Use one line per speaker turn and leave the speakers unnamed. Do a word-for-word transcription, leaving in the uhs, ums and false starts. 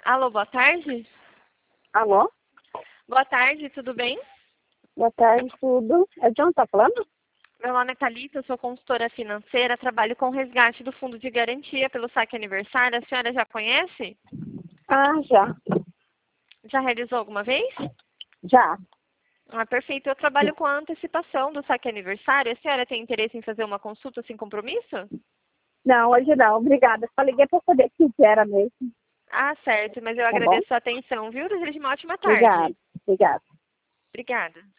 Alô, boa tarde?
Alô?
Boa tarde, tudo bem?
Boa tarde, tudo. É de onde tá falando?
Meu nome é Thalita, eu sou consultora financeira, trabalho com resgate do fundo de garantia pelo saque aniversário. A senhora já conhece?
Ah, já.
Já realizou alguma vez?
Já.
Ah, perfeito. Eu trabalho com a antecipação do saque aniversário. A senhora tem interesse em fazer uma consulta sem compromisso?
Não, hoje não. Obrigada. Só liguei para saber se era mesmo.
Ah, certo, mas eu
Tá bom?
agradeço a atenção, viu? Desejo uma ótima
Obrigada.
tarde.
Obrigada.
Obrigada.